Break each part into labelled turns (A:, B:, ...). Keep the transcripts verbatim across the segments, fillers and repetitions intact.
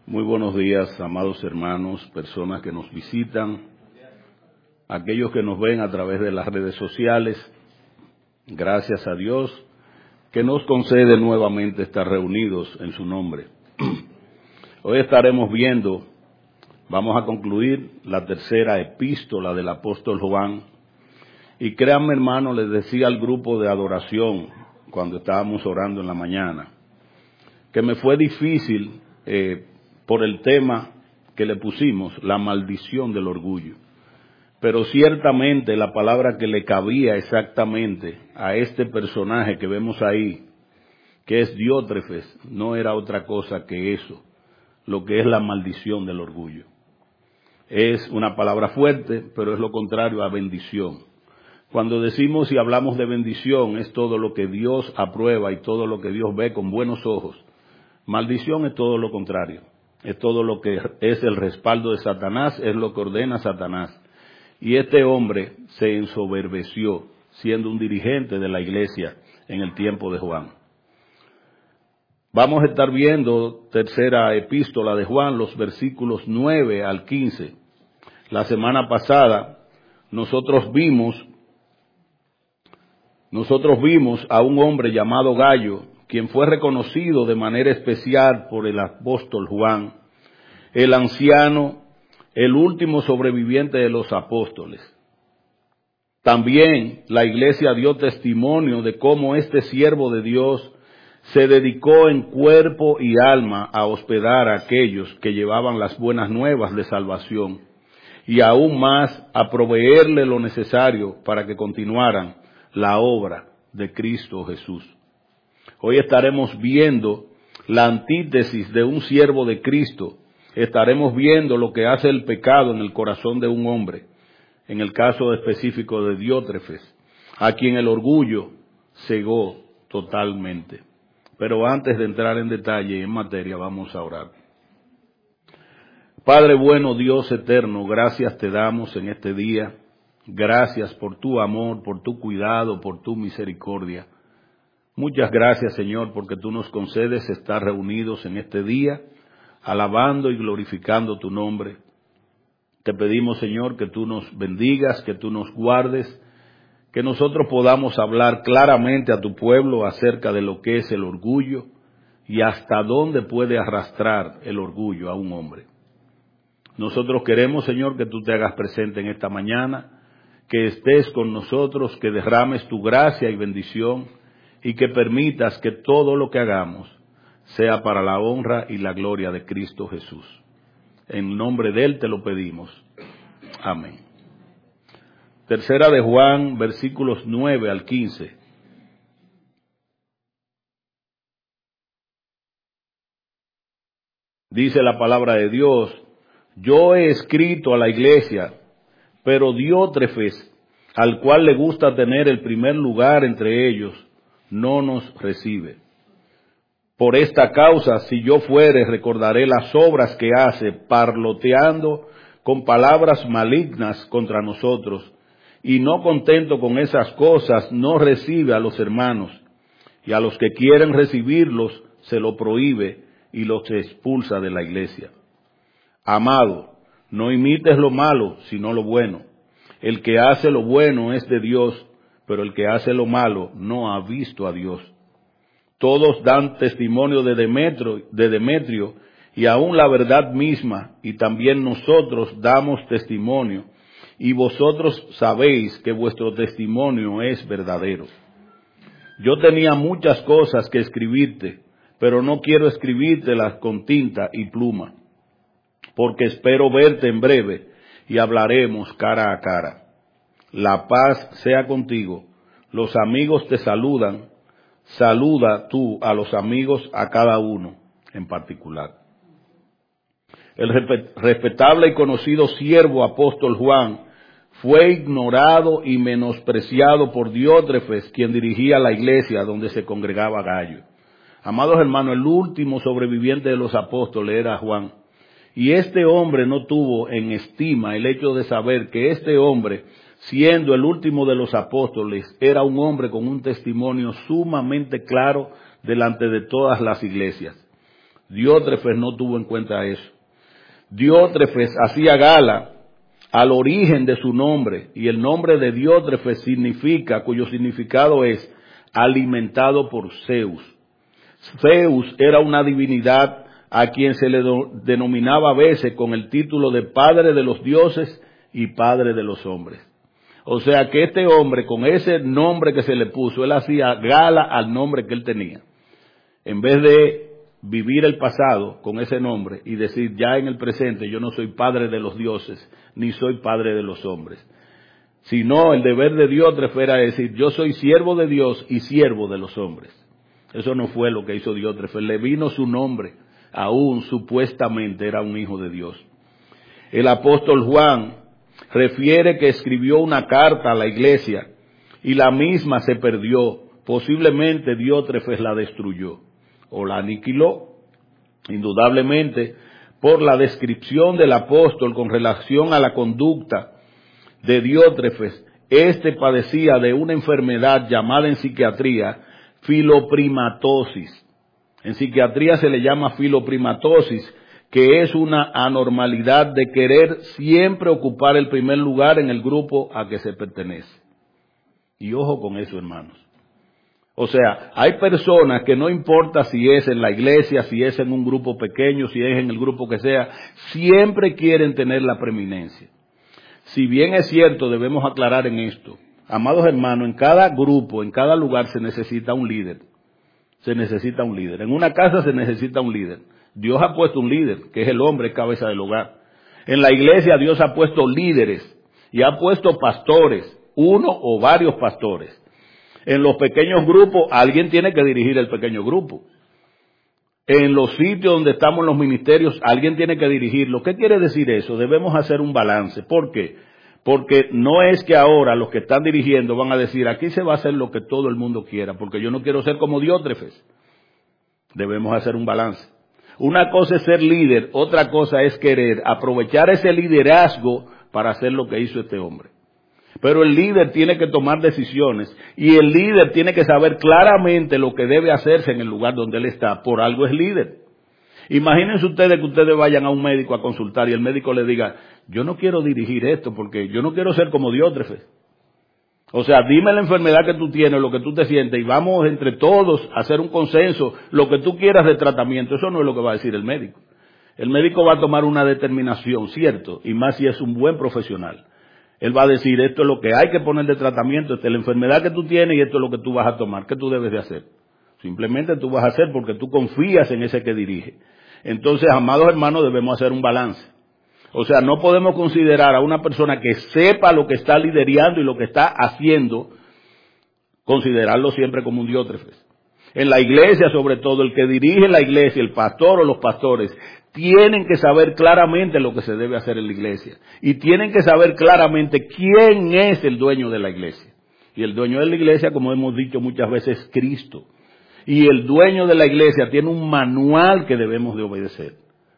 A: Muy buenos días, amados hermanos, personas que nos visitan, aquellos que nos ven a través de las redes sociales. Gracias a Dios que nos concede nuevamente estar reunidos en su nombre. Hoy estaremos viendo, vamos a concluir la tercera epístola del apóstol Juan. Y créanme, hermano, les decía al grupo de adoración cuando estábamos orando en la mañana, que me fue difícil eh, por el tema que le pusimos, la maldición del orgullo. Pero ciertamente la palabra que le cabía exactamente a este personaje que vemos ahí, que es Diótrefes, no era otra cosa que eso, lo que es la maldición del orgullo. Es una palabra fuerte, pero es lo contrario a bendición. Cuando decimos y hablamos de bendición, es todo lo que Dios aprueba y todo lo que Dios ve con buenos ojos. Maldición es todo lo contrario. Es todo lo que es el respaldo de Satanás, es lo que ordena Satanás. Y este hombre se ensoberbeció, siendo un dirigente de la iglesia en el tiempo de Juan. Vamos a estar viendo tercera epístola de Juan, los versículos nueve al quince. La semana pasada nosotros vimos, nosotros vimos a un hombre llamado Gallo, quien fue reconocido de manera especial por el apóstol Juan, el anciano, el último sobreviviente de los apóstoles. También la iglesia dio testimonio de cómo este siervo de Dios se dedicó en cuerpo y alma a hospedar a aquellos que llevaban las buenas nuevas de salvación y aún más a proveerle lo necesario para que continuaran la obra de Cristo Jesús. Hoy estaremos viendo la antítesis de un siervo de Cristo. Estaremos viendo lo que hace el pecado en el corazón de un hombre, en el caso específico de Diótrefes, a quien el orgullo cegó totalmente. Pero antes de entrar en detalle y en materia, vamos a orar. Padre bueno, Dios eterno, gracias te damos en este día. Gracias por tu amor, por tu cuidado, por tu misericordia. Muchas gracias, Señor, porque tú nos concedes estar reunidos en este día, alabando y glorificando tu nombre. Te pedimos, Señor, que tú nos bendigas, que tú nos guardes, que nosotros podamos hablar claramente a tu pueblo acerca de lo que es el orgullo y hasta dónde puede arrastrar el orgullo a un hombre. Nosotros queremos, Señor, que tú te hagas presente en esta mañana, que estés con nosotros, que derrames tu gracia y bendición y que permitas que todo lo que hagamos sea para la honra y la gloria de Cristo Jesús. En nombre de Él te lo pedimos. Amén. Tercera de Juan, versículos nueve al quince. Dice la palabra de Dios: yo he escrito a la iglesia, pero Diótrefes, al cual le gusta tener el primer lugar entre ellos, no nos recibe. Por esta causa, si yo fuere, recordaré las obras que hace, parloteando con palabras malignas contra nosotros, y no contento con esas cosas, no recibe a los hermanos, y a los que quieren recibirlos se lo prohíbe y los expulsa de la iglesia. Amado, no imites lo malo, sino lo bueno. El que hace lo bueno es de Dios, pero el que hace lo malo no ha visto a Dios. Todos dan testimonio de Demetrio, de Demetrio, y aún la verdad misma, y también nosotros damos testimonio, y vosotros sabéis que vuestro testimonio es verdadero. Yo tenía muchas cosas que escribirte, pero no quiero escribírtelas con tinta y pluma, porque espero verte en breve, y hablaremos cara a cara. La paz sea contigo. Los amigos te saludan. Saluda tú a los amigos, a cada uno en particular. El respetable y conocido siervo apóstol Juan fue ignorado y menospreciado por Diótrefes, quien dirigía la iglesia donde se congregaba Gallo. Amados hermanos, el último sobreviviente de los apóstoles era Juan. Y este hombre no tuvo en estima el hecho de saber que este hombre, siendo el último de los apóstoles, era un hombre con un testimonio sumamente claro delante de todas las iglesias. Diótrefes no tuvo en cuenta eso. Diótrefes hacía gala al origen de su nombre, y el nombre de Diótrefes significa, cuyo significado es alimentado por Zeus. Zeus era una divinidad a quien se le do, denominaba a veces con el título de padre de los dioses y padre de los hombres. O sea que este hombre, con ese nombre que se le puso, él hacía gala al nombre que él tenía. En vez de vivir el pasado con ese nombre y decir ya en el presente yo no soy padre de los dioses ni soy padre de los hombres, sino el deber de Diótrefes era decir yo soy siervo de Dios y siervo de los hombres. Eso no fue lo que hizo Diótrefes, le vino su nombre, aún supuestamente era un hijo de Dios. El apóstol Juan refiere que escribió una carta a la iglesia y la misma se perdió, posiblemente Diótrefes la destruyó o la aniquiló, indudablemente por la descripción del apóstol con relación a la conducta de Diótrefes. Este padecía de una enfermedad llamada en psiquiatría filoprimatosis. En psiquiatría se le llama filoprimatosis, que es una anormalidad de querer siempre ocupar el primer lugar en el grupo a que se pertenece. Y ojo con eso, hermanos. O sea, hay personas que no importa si es en la iglesia, si es en un grupo pequeño, si es en el grupo que sea, siempre quieren tener la preeminencia. Si bien es cierto, debemos aclarar en esto, amados hermanos, en cada grupo, en cada lugar se necesita un líder. Se necesita un líder. En una casa se necesita un líder. Dios ha puesto un líder, que es el hombre, cabeza del hogar. En la iglesia Dios ha puesto líderes y ha puesto pastores, uno o varios pastores. En los pequeños grupos, alguien tiene que dirigir el pequeño grupo. En los sitios donde estamos en los ministerios, alguien tiene que dirigirlo. ¿Qué quiere decir eso? Debemos hacer un balance. ¿Por qué? Porque no es que ahora los que están dirigiendo van a decir, aquí se va a hacer lo que todo el mundo quiera, porque yo no quiero ser como Diótrefes. Debemos hacer un balance. Una cosa es ser líder, otra cosa es querer aprovechar ese liderazgo para hacer lo que hizo este hombre. Pero el líder tiene que tomar decisiones y el líder tiene que saber claramente lo que debe hacerse en el lugar donde él está. Por algo es líder. Imagínense ustedes que ustedes vayan a un médico a consultar y el médico le diga, yo no quiero dirigir esto porque yo no quiero ser como Diótrefes. O sea, dime la enfermedad que tú tienes, lo que tú te sientes y vamos entre todos a hacer un consenso, lo que tú quieras de tratamiento. Eso no es lo que va a decir el médico. El médico va a tomar una determinación, ¿cierto? Y más si es un buen profesional. Él va a decir, esto es lo que hay que poner de tratamiento, esta es la enfermedad que tú tienes y esto es lo que tú vas a tomar. ¿Qué tú debes de hacer? Simplemente tú vas a hacer porque tú confías en ese que dirige. Entonces, amados hermanos, debemos hacer un balance. O sea, no podemos considerar a una persona que sepa lo que está liderando y lo que está haciendo, considerarlo siempre como un Diótrefes. En la iglesia, sobre todo, el que dirige la iglesia, el pastor o los pastores, tienen que saber claramente lo que se debe hacer en la iglesia. Y tienen que saber claramente quién es el dueño de la iglesia. Y el dueño de la iglesia, como hemos dicho muchas veces, es Cristo. Y el dueño de la iglesia tiene un manual que debemos de obedecer.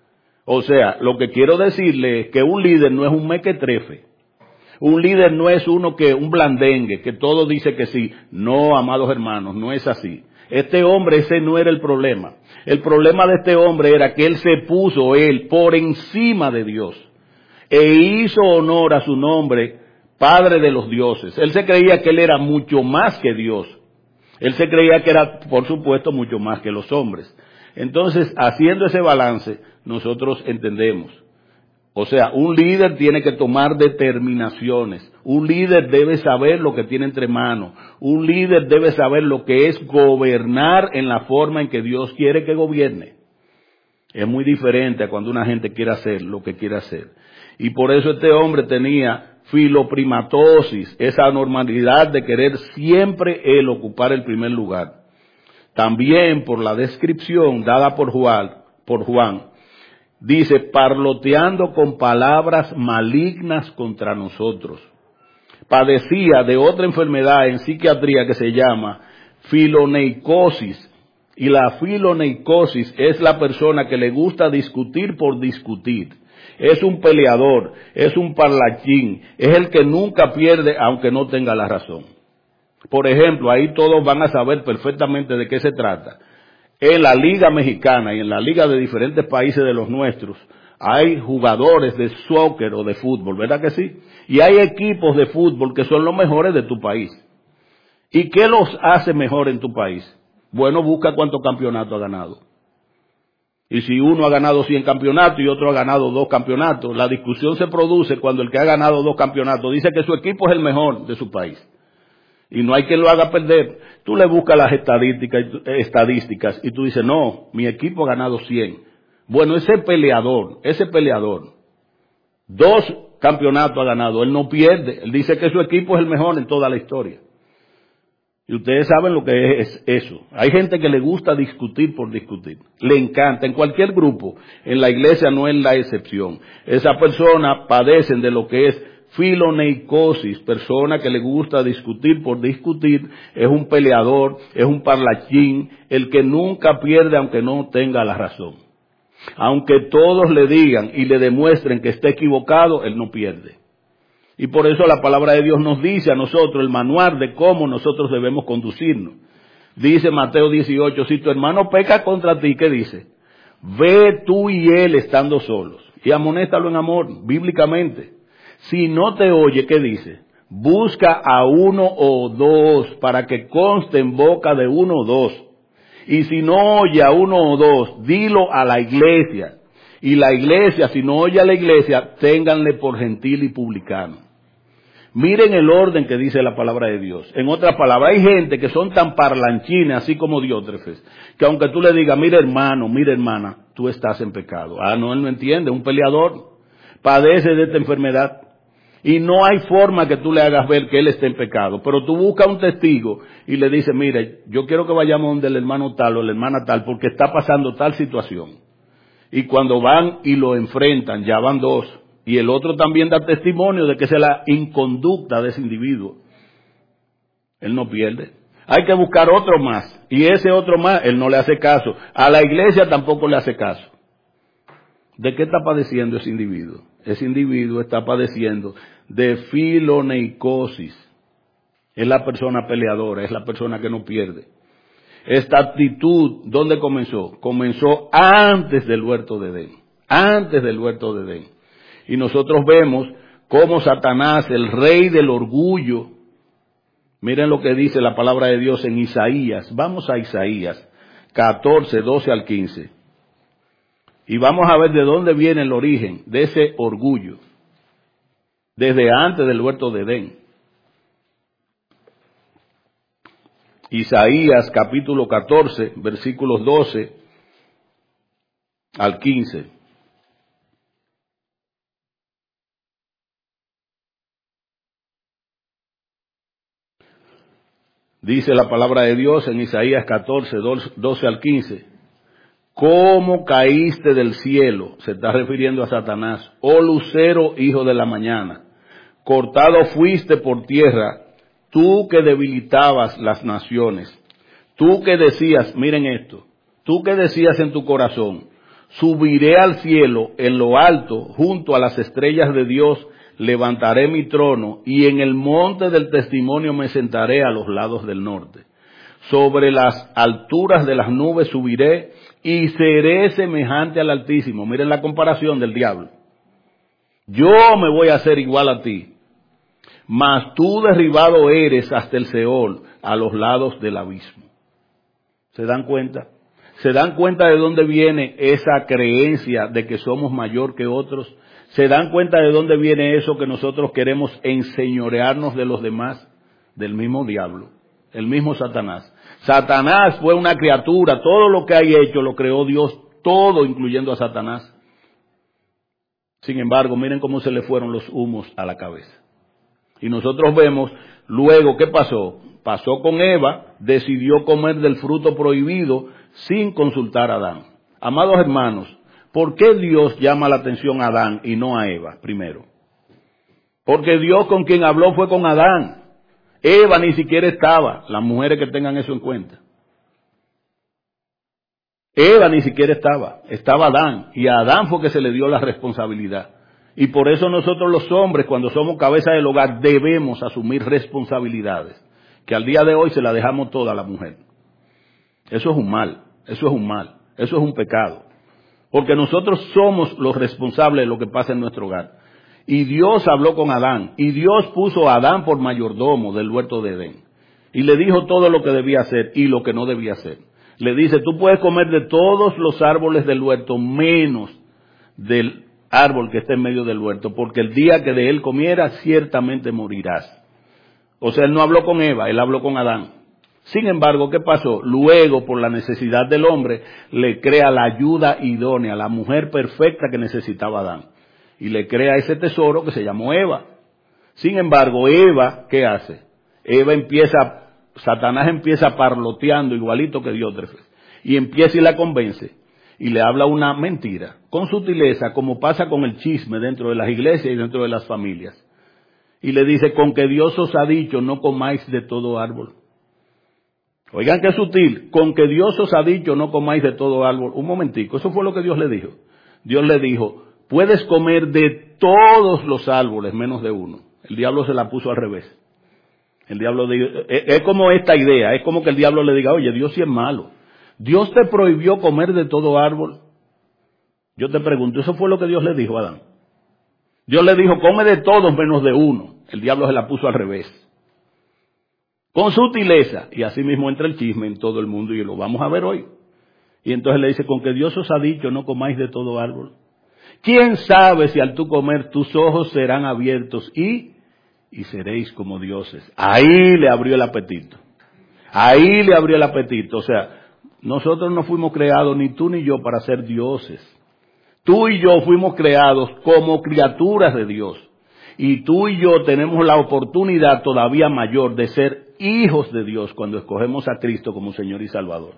A: O sea, lo que quiero decirle es que un líder no es un mequetrefe. Un líder no es uno que, un blandengue, que todo dice que sí. No, amados hermanos, no es así. Este hombre, ese no era el problema. El problema de este hombre era que él se puso, él, por encima de Dios. E hizo honor a su nombre, Padre de los dioses. Él se creía que él era mucho más que Dios. Él se creía que era, por supuesto, mucho más que los hombres. Entonces, haciendo ese balance, nosotros entendemos. O sea, un líder tiene que tomar determinaciones. Un líder debe saber lo que tiene entre manos. Un líder debe saber lo que es gobernar en la forma en que Dios quiere que gobierne. Es muy diferente a cuando una gente quiere hacer lo que quiere hacer. Y por eso este hombre tenía filoprimatosis, esa anormalidad de querer siempre él ocupar el primer lugar. También por la descripción dada por Juan, por Juan, dice, parloteando con palabras malignas contra nosotros. Padecía de otra enfermedad en psiquiatría que se llama filoneicosis. Y la filoneicosis es la persona que le gusta discutir por discutir. Es un peleador, es un parlachín, es el que nunca pierde aunque no tenga la razón. Por ejemplo, ahí todos van a saber perfectamente de qué se trata. En la Liga Mexicana y en la Liga de diferentes países de los nuestros, hay jugadores de soccer o de fútbol, ¿verdad que sí? Y hay equipos de fútbol que son los mejores de tu país. ¿Y qué los hace mejor en tu país? Bueno, busca cuántos campeonatos ha ganado. Y si uno ha ganado cien campeonatos y otro ha ganado dos campeonatos, la discusión se produce cuando el que ha ganado dos campeonatos dice que su equipo es el mejor de su país. Y no hay quien lo haga perder. Tú le buscas las estadísticas, estadísticas y tú dices, no, mi equipo ha ganado cien. Bueno, ese peleador, ese peleador, dos campeonatos ha ganado, él no pierde. Él dice que su equipo es el mejor en toda la historia. Y ustedes saben lo que es eso. Hay gente que le gusta discutir por discutir. Le encanta. En cualquier grupo, en la iglesia no es la excepción. Esas personas padecen de lo que es filoneicosis, persona que le gusta discutir por discutir, es un peleador, es un parlachín, el que nunca pierde aunque no tenga la razón. Aunque todos le digan y le demuestren que está equivocado, él no pierde. Y por eso la palabra de Dios nos dice a nosotros el manual de cómo nosotros debemos conducirnos. Dice Mateo dieciocho, si tu hermano peca contra ti, ¿qué dice? Ve tú y él estando solos. Y amonéstalo en amor, bíblicamente. Si no te oye, ¿qué dice? Busca a uno o dos para que conste en boca de uno o dos. Y si no oye a uno o dos, dilo a la iglesia. Y la iglesia, si no oye a la iglesia, ténganle por gentil y publicano. Miren el orden que dice la palabra de Dios. En otras palabras, hay gente que son tan parlanchines, así como Diótrefes, que aunque tú le digas, mira hermano, mira hermana, tú estás en pecado. Ah, no, él no entiende, un peleador padece de esta enfermedad. Y no hay forma que tú le hagas ver que él esté en pecado. Pero tú buscas un testigo y le dices, mire, yo quiero que vayamos donde el hermano tal o la hermana tal, porque está pasando tal situación. Y cuando van y lo enfrentan, ya van dos. Y el otro también da testimonio de que esa es la inconducta de ese individuo. Él no pierde. Hay que buscar otro más. Y ese otro más, él no le hace caso. A la iglesia tampoco le hace caso. ¿De qué está padeciendo ese individuo? Ese individuo está padeciendo de filoneicosis. Es la persona peleadora, es la persona que no pierde. Esta actitud, ¿dónde comenzó? Comenzó antes del huerto de Edén. Antes del huerto de Edén. Y nosotros vemos cómo Satanás, el rey del orgullo, miren lo que dice la palabra de Dios en Isaías. Vamos a Isaías catorce, doce al quince. Y vamos a ver de dónde viene el origen de ese orgullo. Desde antes del huerto de Edén. Isaías capítulo catorce, versículos doce al quince. Dice la palabra de Dios en Isaías catorce, doce al quince. ¿Cómo caíste del cielo? Se está refiriendo a Satanás. Oh lucero, hijo de la mañana. Cortado fuiste por tierra, tú que debilitabas las naciones. Tú que decías, miren esto, tú que decías en tu corazón, subiré al cielo en lo alto, junto a las estrellas de Dios, levantaré mi trono, y en el monte del testimonio me sentaré a los lados del norte. Sobre las alturas de las nubes subiré, y seré semejante al Altísimo. Miren la comparación del diablo. Yo me voy a hacer igual a ti, mas tú derribado eres hasta el Seol, a los lados del abismo. ¿Se dan cuenta? ¿Se dan cuenta de dónde viene esa creencia de que somos mayor que otros? ¿Se dan cuenta de dónde viene eso que nosotros queremos enseñorearnos de los demás? Del mismo diablo, el mismo Satanás. Satanás fue una criatura, todo lo que hay hecho lo creó Dios, todo incluyendo a Satanás. Sin embargo, miren cómo se le fueron los humos a la cabeza. Y nosotros vemos luego, ¿qué pasó? Pasó con Eva, decidió comer del fruto prohibido sin consultar a Adán. Amados hermanos, ¿por qué Dios llama la atención a Adán y no a Eva primero? Porque Dios con quien habló fue con Adán. Eva ni siquiera estaba, las mujeres que tengan eso en cuenta. Eva ni siquiera estaba, estaba Adán, y a Adán fue que se le dio la responsabilidad. Y por eso nosotros los hombres, cuando somos cabeza del hogar, debemos asumir responsabilidades, que al día de hoy se la dejamos toda a la mujer. Eso es un mal. Eso es un mal, eso es un pecado. Porque nosotros somos los responsables de lo que pasa en nuestro hogar. Y Dios habló con Adán, y Dios puso a Adán por mayordomo del huerto de Edén. Y le dijo todo lo que debía hacer y lo que no debía hacer. Le dice, tú puedes comer de todos los árboles del huerto, menos del árbol que está en medio del huerto, porque el día que de él comieras, ciertamente morirás. O sea, él no habló con Eva, él habló con Adán. Sin embargo, ¿qué pasó? Luego, por la necesidad del hombre, le crea la ayuda idónea, la mujer perfecta que necesitaba Adán. Y le crea ese tesoro que se llamó Eva. Sin embargo, Eva, ¿qué hace? Eva empieza, Satanás empieza parloteando igualito que Diótrefes. Y empieza y la convence. Y le habla una mentira. Con sutileza, como pasa con el chisme dentro de las iglesias y dentro de las familias. Y le dice, con que Dios os ha dicho, no comáis de todo árbol. Oigan qué sutil, con que Dios os ha dicho no comáis de todo árbol. Un momentico, eso fue lo que Dios le dijo. Dios le dijo, puedes comer de todos los árboles menos de uno. El diablo se la puso al revés. El diablo dijo, es, es como esta idea, es como que el diablo le diga, oye, Dios sí es malo. Dios te prohibió comer de todo árbol. Yo te pregunto, ¿eso fue lo que Dios le dijo a Adán? Dios le dijo, come de todos menos de uno. El diablo se la puso al revés. Con sutileza, y así mismo entra el chisme en todo el mundo, y lo vamos a ver hoy. Y entonces le dice, con que Dios os ha dicho, no comáis de todo árbol. ¿Quién sabe si al tú comer tus ojos serán abiertos y, y seréis como dioses? Ahí le abrió el apetito. Ahí le abrió el apetito. O sea, nosotros no fuimos creados, ni tú ni yo, para ser dioses. Tú y yo fuimos creados como criaturas de Dios. Y tú y yo tenemos la oportunidad todavía mayor de ser hijos de Dios cuando escogemos a Cristo como Señor y Salvador.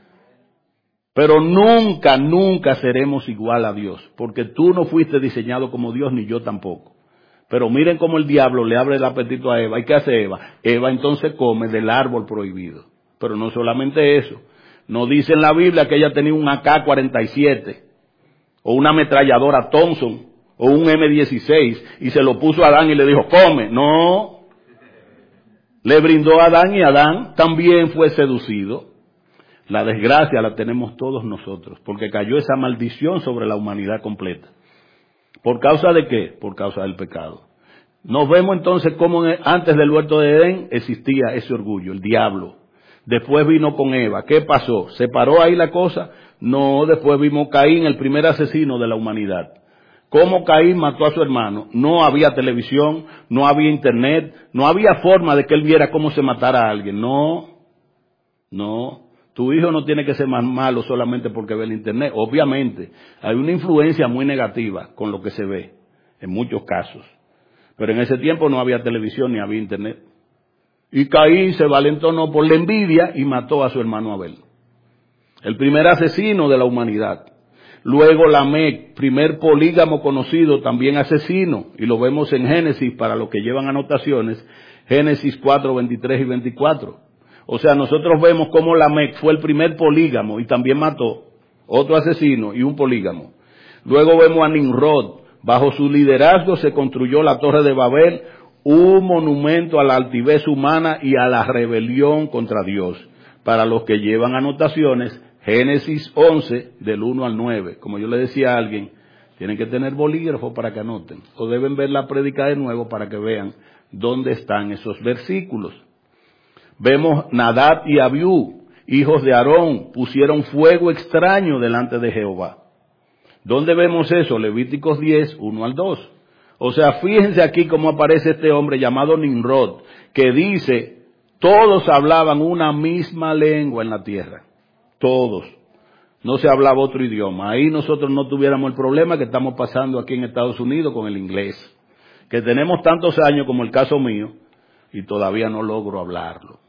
A: Pero nunca, nunca seremos igual a Dios, porque tú no fuiste diseñado como Dios, ni yo tampoco. Pero miren cómo el diablo le abre el apetito a Eva. ¿Y qué hace Eva? Eva entonces come del árbol prohibido. Pero no solamente eso. No dice en la Biblia que ella tenía un A K cuarenta y siete, o una ametralladora Thompson, o un eme dieciséis, y se lo puso a Adán y le dijo, come. No. Le brindó a Adán y Adán también fue seducido. La desgracia la tenemos todos nosotros, porque cayó esa maldición sobre la humanidad completa. ¿Por causa de qué? Por causa del pecado. Nos vemos entonces cómo antes del huerto de Edén existía ese orgullo, el diablo. Después vino con Eva. ¿Qué pasó? ¿Se paró ahí la cosa? No, después vimos Caín, el primer asesino de la humanidad. ¿Cómo Caín mató a su hermano? No había televisión, no había internet, no había forma de que él viera cómo se matara a alguien. No, no. Tu hijo no tiene que ser más malo solamente porque ve el internet. Obviamente, hay una influencia muy negativa con lo que se ve, en muchos casos. Pero en ese tiempo no había televisión ni había internet. Y Caín se valentonó por la envidia y mató a su hermano Abel. El primer asesino de la humanidad. Luego Lamec, primer polígamo conocido, también asesino, y lo vemos en Génesis, para los que llevan anotaciones, Génesis cuatro, veintitrés y veinticuatro. O sea, nosotros vemos cómo Lamec fue el primer polígamo y también mató otro asesino y un polígamo. Luego vemos a Nimrod, bajo su liderazgo se construyó la Torre de Babel, un monumento a la altivez humana y a la rebelión contra Dios. Para los que llevan anotaciones, Génesis once, del uno al nueve. Como yo le decía a alguien, tienen que tener bolígrafo para que anoten. O deben ver la prédica de nuevo para que vean dónde están esos versículos. Vemos Nadab y Abiú, hijos de Aarón, pusieron fuego extraño delante de Jehová. ¿Dónde vemos eso? Levíticos diez, uno al dos. O sea, fíjense aquí cómo aparece este hombre llamado Nimrod, que dice, todos hablaban una misma lengua en la tierra. Todos. No se hablaba otro idioma. Ahí nosotros no tuviéramos el problema que estamos pasando aquí en Estados Unidos con el inglés. Que tenemos tantos años como el caso mío y todavía no logro hablarlo.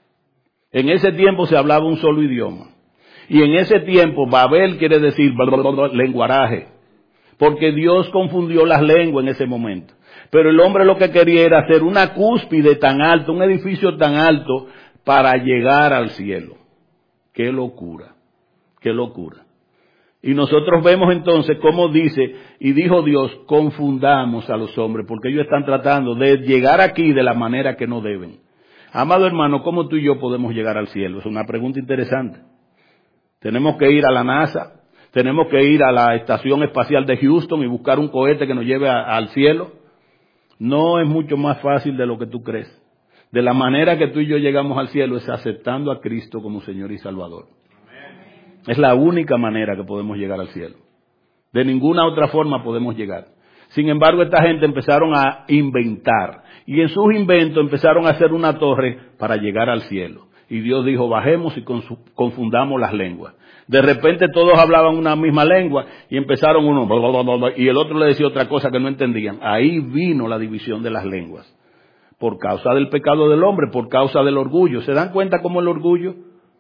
A: En ese tiempo se hablaba un solo idioma. Y en ese tiempo Babel quiere decir lenguaraje. Porque Dios confundió las lenguas en ese momento. Pero el hombre lo que quería era hacer una cúspide tan alta, un edificio tan alto para llegar al cielo. ¡Qué locura! ¡Qué locura! Y nosotros vemos entonces cómo dice, y dijo Dios, confundamos a los hombres, porque ellos están tratando de llegar aquí de la manera que no deben. Amado hermano, ¿cómo tú y yo podemos llegar al cielo? Es una pregunta interesante. Tenemos que ir a la NASA, tenemos que ir a la Estación Espacial de Houston y buscar un cohete que nos lleve a, al cielo. No es mucho más fácil de lo que tú crees. De la manera que tú y yo llegamos al cielo es aceptando a Cristo como Señor y Salvador. Es la única manera que podemos llegar al cielo. De ninguna otra forma podemos llegar. Sin embargo, esta gente empezaron a inventar. Y en sus inventos empezaron a hacer una torre para llegar al cielo. Y Dios dijo, bajemos y confundamos las lenguas. De repente todos hablaban una misma lengua y empezaron uno, bla, bla, bla, bla, y el otro le decía otra cosa que no entendían. Ahí vino la división de las lenguas. Por causa del pecado del hombre, por causa del orgullo. ¿Se dan cuenta cómo el orgullo?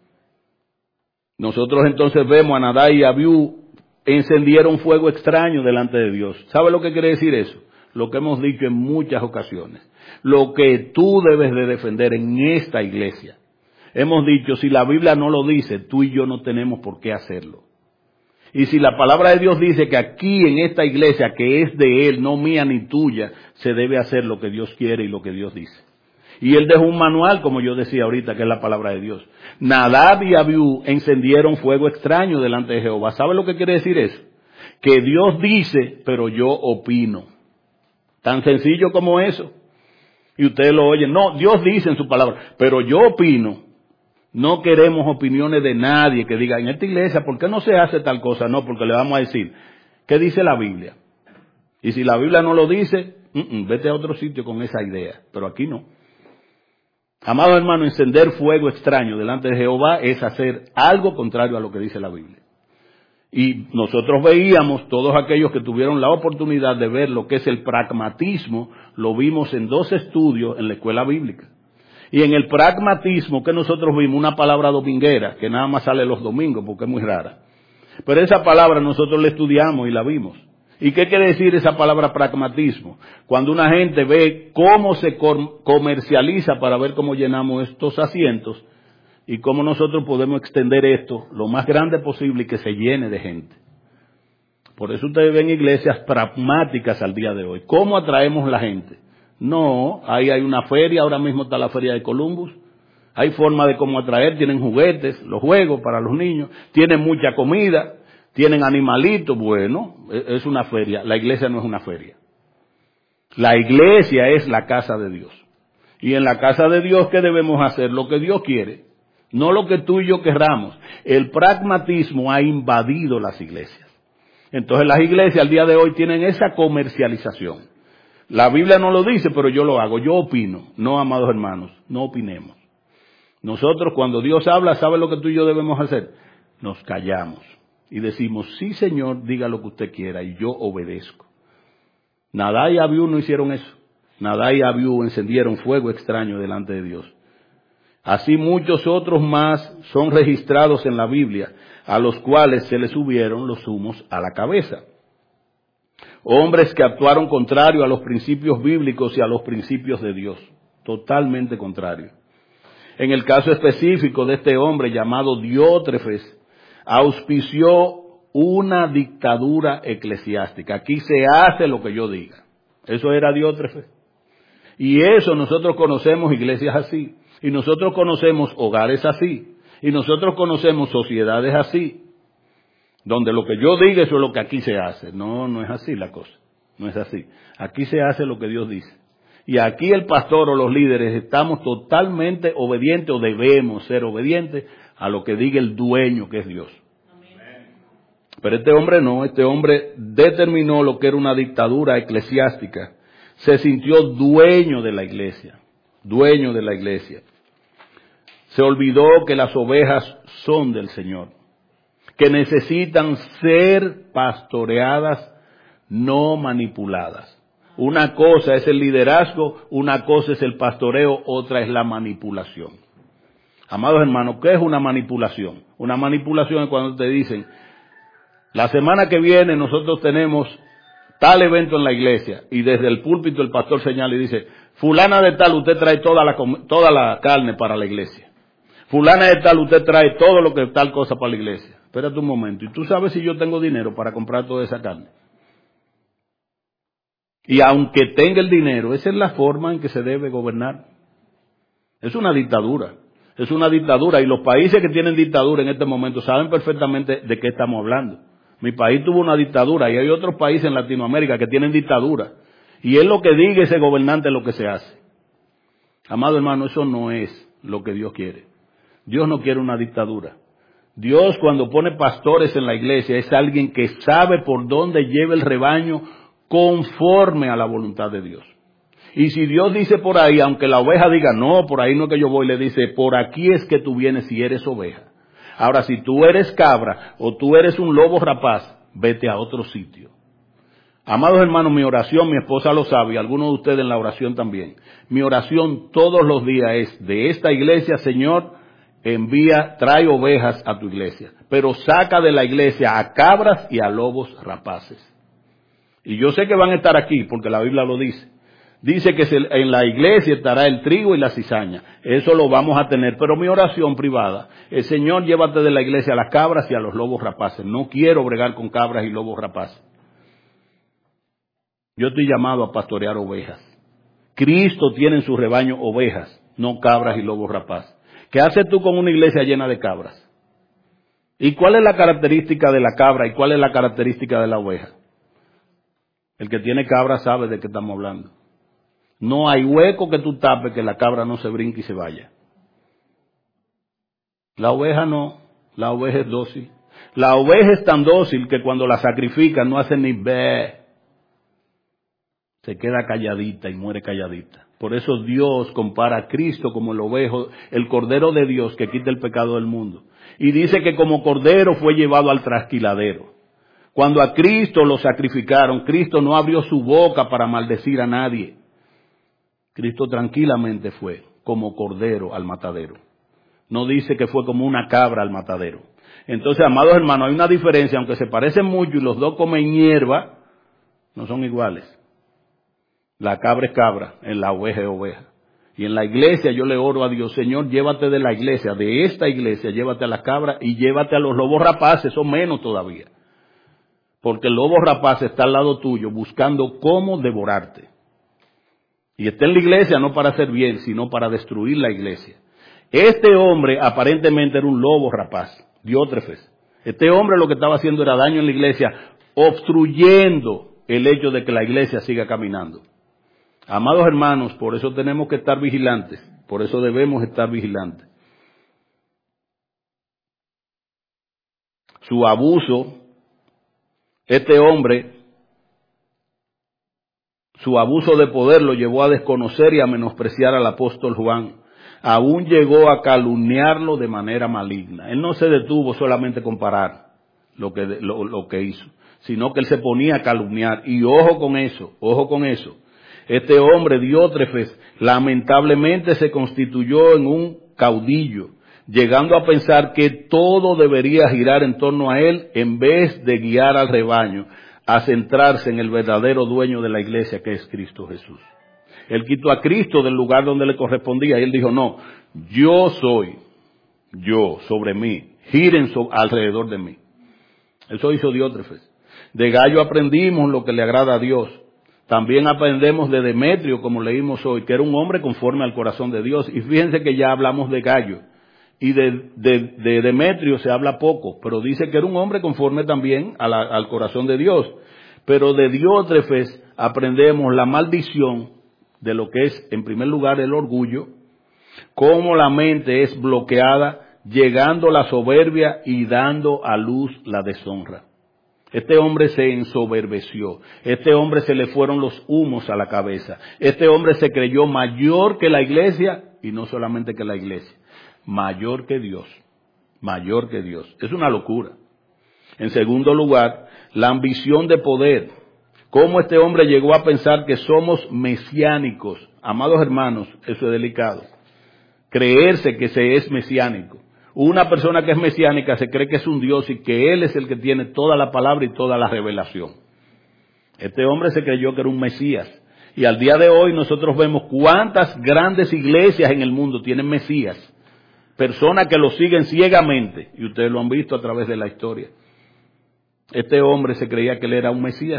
A: Nosotros entonces vemos a Nadab y Abiú encendieron fuego extraño delante de Dios. ¿Sabe lo que quiere decir eso? Lo que hemos dicho en muchas ocasiones. Lo que tú debes de defender en esta iglesia. Hemos dicho, si la Biblia no lo dice, tú y yo no tenemos por qué hacerlo. Y si la palabra de Dios dice que aquí en esta iglesia, que es de Él, no mía ni tuya, se debe hacer lo que Dios quiere y lo que Dios dice. Y Él dejó un manual, como yo decía ahorita, que es la palabra de Dios. Nadab y Abiú encendieron fuego extraño delante de Jehová. ¿Sabe lo que quiere decir eso? Que Dios dice, pero yo opino. Tan sencillo como eso. Y ustedes lo oyen. No, Dios dice en su palabra, pero yo opino. No queremos opiniones de nadie que diga, en esta iglesia, ¿por qué no se hace tal cosa? No, porque le vamos a decir, ¿qué dice la Biblia? Y si la Biblia no lo dice, uh -uh, vete a otro sitio con esa idea. Pero aquí no. Amado hermano, encender fuego extraño delante de Jehová es hacer algo contrario a lo que dice la Biblia. Y nosotros veíamos, todos aquellos que tuvieron la oportunidad de ver lo que es el pragmatismo, lo vimos en dos estudios en la escuela bíblica. Y en el pragmatismo que nosotros vimos, una palabra dominguera, que nada más sale los domingos porque es muy rara. Pero esa palabra nosotros la estudiamos y la vimos. ¿Y qué quiere decir esa palabra pragmatismo? Cuando una gente ve cómo se comercializa para ver cómo llenamos estos asientos y cómo nosotros podemos extender esto lo más grande posible y que se llene de gente. Por eso ustedes ven iglesias pragmáticas al día de hoy. ¿Cómo atraemos la gente? No, ahí hay una feria, ahora mismo está la feria de Columbus. Hay forma de cómo atraer, tienen juguetes, los juegos para los niños, tienen mucha comida. Tienen animalitos, bueno, es una feria. La iglesia no es una feria. La iglesia es la casa de Dios. Y en la casa de Dios, ¿qué debemos hacer? Lo que Dios quiere, no lo que tú y yo querramos. El pragmatismo ha invadido las iglesias. Entonces las iglesias al día de hoy tienen esa comercialización. La Biblia no lo dice, pero yo lo hago. Yo opino. No, amados hermanos, no opinemos. Nosotros cuando Dios habla, ¿sabe lo que tú y yo debemos hacer? Nos callamos. Y decimos, sí Señor, diga lo que usted quiera y yo obedezco. Nadab y Abiú no hicieron eso. Nadab y Abiú encendieron fuego extraño delante de Dios. Así muchos otros más son registrados en la Biblia, a los cuales se les subieron los humos a la cabeza. Hombres que actuaron contrario a los principios bíblicos y a los principios de Dios. Totalmente contrario. En el caso específico de este hombre llamado Diótrefes, auspició una dictadura eclesiástica. Aquí se hace lo que yo diga. Eso era Diótrefes. Y eso nosotros conocemos iglesias así. Y nosotros conocemos hogares así. Y nosotros conocemos sociedades así. Donde lo que yo diga eso es lo que aquí se hace. No, no es así la cosa. No es así. Aquí se hace lo que Dios dice. Y aquí el pastor o los líderes estamos totalmente obedientes o debemos ser obedientes a lo que diga el dueño que es Dios. Pero este hombre no, este hombre determinó lo que era una dictadura eclesiástica. Se sintió dueño de la iglesia, dueño de la iglesia. Se olvidó que las ovejas son del Señor, que necesitan ser pastoreadas, no manipuladas. Una cosa es el liderazgo, una cosa es el pastoreo, otra es la manipulación. Amados hermanos, ¿qué es una manipulación? Una manipulación es cuando te dicen, la semana que viene nosotros tenemos tal evento en la iglesia, y desde el púlpito el pastor señala y dice, fulana de tal, usted trae toda la, toda la carne para la iglesia. Fulana de tal, usted trae todo lo que tal cosa para la iglesia. Espérate un momento, ¿y tú sabes si yo tengo dinero para comprar toda esa carne? Y aunque tenga el dinero, esa es la forma en que se debe gobernar. Es una dictadura. Es una dictadura, y los países que tienen dictadura en este momento saben perfectamente de qué estamos hablando. Mi país tuvo una dictadura y hay otros países en Latinoamérica que tienen dictadura. Y es lo que diga ese gobernante lo que se hace. Amado hermano, eso no es lo que Dios quiere. Dios no quiere una dictadura. Dios, cuando pone pastores en la iglesia, es alguien que sabe por dónde lleva el rebaño conforme a la voluntad de Dios. Y si Dios dice por ahí, aunque la oveja diga, no, por ahí no es que yo voy, le dice, por aquí es que tú vienes si eres oveja. Ahora, si tú eres cabra o tú eres un lobo rapaz, vete a otro sitio. Amados hermanos, mi oración, mi esposa lo sabe, y algunos de ustedes en la oración también. Mi oración todos los días es de esta iglesia, Señor, envía, trae ovejas a tu iglesia, pero saca de la iglesia a cabras y a lobos rapaces. Y yo sé que van a estar aquí, porque la Biblia lo dice. Dice que en la iglesia estará el trigo y la cizaña. Eso lo vamos a tener. Pero mi oración privada es, Señor, llévate de la iglesia a las cabras y a los lobos rapaces. No quiero bregar con cabras y lobos rapaces. Yo estoy llamado a pastorear ovejas. Cristo tiene en su rebaño ovejas, no cabras y lobos rapaces. ¿Qué haces tú con una iglesia llena de cabras? ¿Y cuál es la característica de la cabra y cuál es la característica de la oveja? El que tiene cabra sabe de qué estamos hablando. No hay hueco que tú tapes que la cabra no se brinque y se vaya. La oveja no, la oveja es dócil. La oveja es tan dócil que cuando la sacrifican no hace ni ve. Se queda calladita y muere calladita. Por eso Dios compara a Cristo como el ovejo, el cordero de Dios que quita el pecado del mundo. Y dice que como cordero fue llevado al trasquiladero. Cuando a Cristo lo sacrificaron, Cristo no abrió su boca para maldecir a nadie. Cristo tranquilamente fue como cordero al matadero. No dice que fue como una cabra al matadero. Entonces, amados hermanos, hay una diferencia, aunque se parecen mucho y los dos comen hierba, no son iguales. La cabra es cabra, en la oveja es oveja. Y en la iglesia yo le oro a Dios, Señor, llévate de la iglesia, de esta iglesia, llévate a la cabra y llévate a los lobos rapaces, o menos todavía. Porque el lobo rapaz está al lado tuyo buscando cómo devorarte. Y está en la iglesia no para hacer bien, sino para destruir la iglesia. Este hombre aparentemente era un lobo rapaz, Diótrefes. Este hombre lo que estaba haciendo era daño en la iglesia, obstruyendo el hecho de que la iglesia siga caminando. Amados hermanos, por eso tenemos que estar vigilantes, por eso debemos estar vigilantes. Su abuso, este hombre, su abuso de poder lo llevó a desconocer y a menospreciar al apóstol Juan. Aún llegó a calumniarlo de manera maligna. Él no se detuvo solamente a comparar lo que, lo, lo que hizo, sino que él se ponía a calumniar. Y ojo con eso, ojo con eso. Este hombre, Diótrefes, lamentablemente se constituyó en un caudillo, llegando a pensar que todo debería girar en torno a él en vez de guiar al rebaño, a centrarse en el verdadero dueño de la iglesia, que es Cristo Jesús. Él quitó a Cristo del lugar donde le correspondía y él dijo, no, yo soy, yo, sobre mí, giren so, alrededor de mí. Eso hizo Diótrefes. De Gallo aprendimos lo que le agrada a Dios. También aprendemos de Demetrio, como leímos hoy, que era un hombre conforme al corazón de Dios. Y fíjense que ya hablamos de Gallo. Y de, de, de Demetrio se habla poco, pero dice que era un hombre conforme también a la, al corazón de Dios. Pero de Diótrefes aprendemos la maldición de lo que es, en primer lugar, el orgullo, cómo la mente es bloqueada, llegando la soberbia y dando a luz la deshonra. Este hombre se ensoberbeció, este hombre se le fueron los humos a la cabeza, este hombre se creyó mayor que la iglesia, y no solamente que la iglesia, mayor que Dios, mayor que Dios. Es una locura. En segundo lugar, la ambición de poder. Cómo este hombre llegó a pensar que somos mesiánicos. Amados hermanos, eso es delicado. Creerse que se es mesiánico. Una persona que es mesiánica se cree que es un Dios y que Él es el que tiene toda la palabra y toda la revelación. Este hombre se creyó que era un Mesías. Y al día de hoy nosotros vemos cuántas grandes iglesias en el mundo tienen Mesías. Personas que lo siguen ciegamente. Y ustedes lo han visto a través de la historia. Este hombre se creía que Él era un Mesías.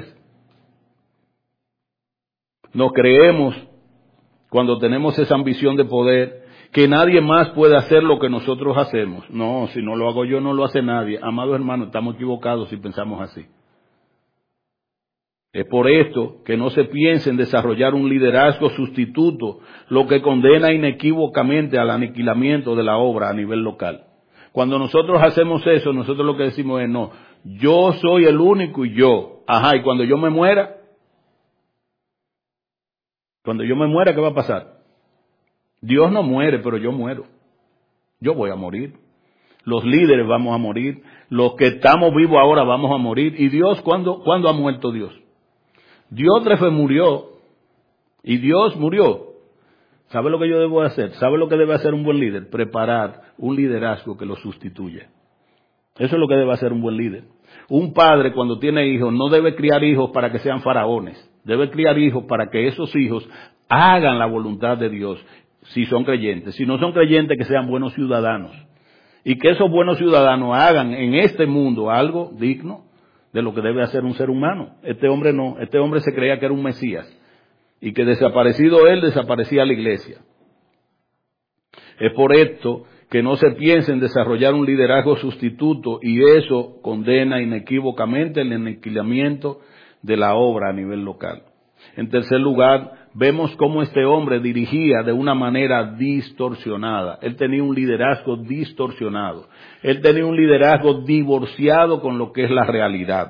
A: Nos creemos, cuando tenemos esa ambición de poder, que nadie más puede hacer lo que nosotros hacemos. No, si no lo hago yo, no lo hace nadie. Amados hermanos, estamos equivocados si pensamos así. Es por esto que no se piense en desarrollar un liderazgo sustituto, lo que condena inequívocamente al aniquilamiento de la obra a nivel local. Cuando nosotros hacemos eso, nosotros lo que decimos es, no, yo soy el único y yo. Ajá, y cuando yo me muera, cuando yo me muera, ¿qué va a pasar? Dios no muere, pero yo muero. Yo voy a morir. Los líderes vamos a morir. Los que estamos vivos ahora vamos a morir. ¿Y Dios cuándo, cuándo ha muerto Dios? Diótrefe murió y Dios murió. ¿Sabe lo que yo debo hacer? ¿Sabe lo que debe hacer un buen líder? Preparar un liderazgo que lo sustituya. Eso es lo que debe hacer un buen líder. Un padre cuando tiene hijos no debe criar hijos para que sean faraones. Debe criar hijos para que esos hijos hagan la voluntad de Dios si son creyentes. Si no son creyentes, que sean buenos ciudadanos. Y que esos buenos ciudadanos hagan en este mundo algo digno de lo que debe hacer un ser humano. Este hombre no, este hombre se creía que era un Mesías y que desaparecido él, desaparecía la iglesia. Es por esto que no se piensa en desarrollar un liderazgo sustituto y eso condena inequívocamente el aniquilamiento de la obra a nivel local. En tercer lugar, vemos cómo este hombre dirigía de una manera distorsionada. Él tenía un liderazgo distorsionado. Él tenía un liderazgo divorciado con lo que es la realidad.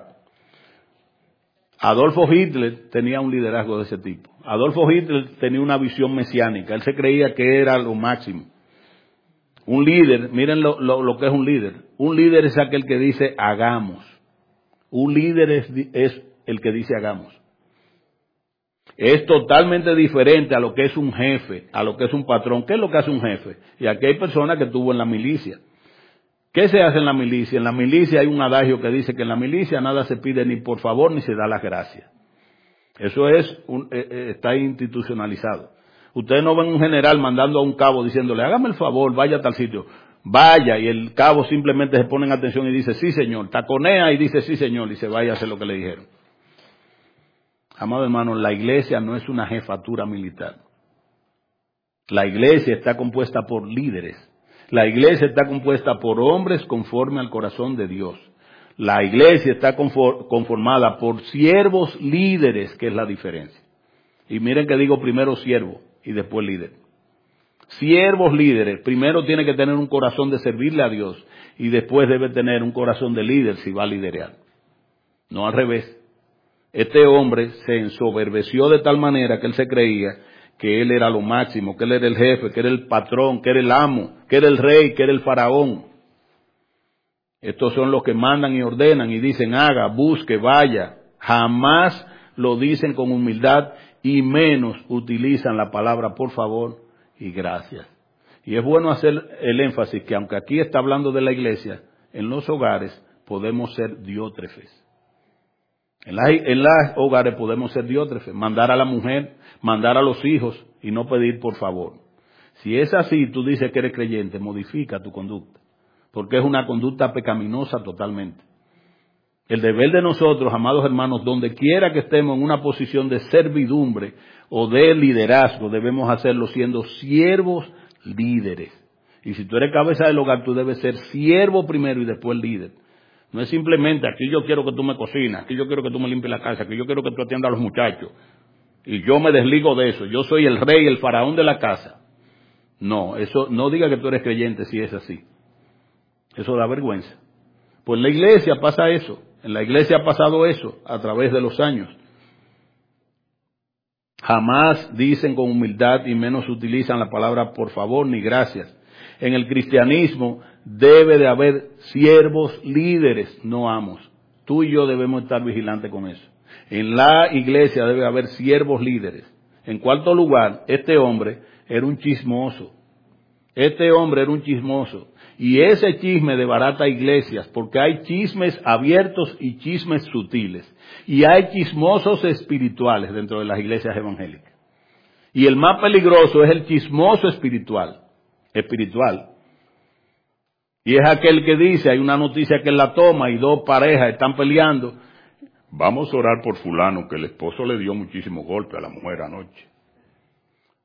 A: Adolfo Hitler tenía un liderazgo de ese tipo. Adolfo Hitler tenía una visión mesiánica. Él se creía que era lo máximo. Un líder, miren lo, lo, lo que es un líder. Un líder es aquel que dice hagamos. Un líder es, es el que dice hagamos. Es totalmente diferente a lo que es un jefe, a lo que es un patrón. ¿Qué es lo que hace un jefe? Y aquí hay personas que estuvo en la milicia. ¿Qué se hace en la milicia? En la milicia hay un adagio que dice que en la milicia nada se pide ni por favor ni se da las gracias. Eso es un, eh, está institucionalizado. Ustedes no ven un general mandando a un cabo diciéndole, hágame el favor, vaya a tal sitio. Vaya, y el cabo simplemente se pone en atención y dice, sí señor. Taconea y dice, sí señor, y se vaya a hacer lo que le dijeron. Amado hermano, la iglesia no es una jefatura militar. La iglesia está compuesta por líderes. La iglesia está compuesta por hombres conforme al corazón de Dios. La iglesia está conformada por siervos líderes, que es la diferencia. Y miren que digo primero siervo y después líder. Siervos líderes, primero tiene que tener un corazón de servirle a Dios y después debe tener un corazón de líder si va a liderear. No al revés. Este hombre se ensoberbeció de tal manera que él se creía que él era lo máximo, que él era el jefe, que era el patrón, que era el amo, que era el rey, que era el faraón. Estos son los que mandan y ordenan y dicen haga, busque, vaya. Jamás lo dicen con humildad y menos utilizan la palabra por favor y gracias. Y es bueno hacer el énfasis que aunque aquí está hablando de la iglesia, en los hogares podemos ser diótrefes. En los en las hogares podemos ser diótrefes, mandar a la mujer, mandar a los hijos y no pedir por favor. Si es así, tú dices que eres creyente, modifica tu conducta, porque es una conducta pecaminosa totalmente. El deber de nosotros, amados hermanos, donde quiera que estemos en una posición de servidumbre o de liderazgo, debemos hacerlo siendo siervos líderes. Y si tú eres cabeza del hogar, tú debes ser siervo primero y después líder. No es simplemente, aquí yo quiero que tú me cocinas, aquí yo quiero que tú me limpies la casa, aquí yo quiero que tú atiendas a los muchachos. Y yo me desligo de eso, yo soy el rey, el faraón de la casa. No, eso no diga que tú eres creyente si es así. Eso da vergüenza. Pues en la iglesia pasa eso, en la iglesia ha pasado eso a través de los años. Jamás dicen con humildad y menos utilizan la palabra por favor ni gracias. En el cristianismo debe de haber siervos líderes, no amos. Tú y yo debemos estar vigilantes con eso. En la iglesia debe haber siervos líderes. En cuarto lugar, este hombre era un chismoso. Este hombre era un chismoso. Y ese chisme desbarata iglesias, porque hay chismes abiertos y chismes sutiles. Y hay chismosos espirituales dentro de las iglesias evangélicas. Y el más peligroso es el chismoso espiritual. Espiritual. Y es aquel que dice, hay una noticia que él la toma y dos parejas están peleando. Vamos a orar por fulano, que el esposo le dio muchísimos golpes a la mujer anoche.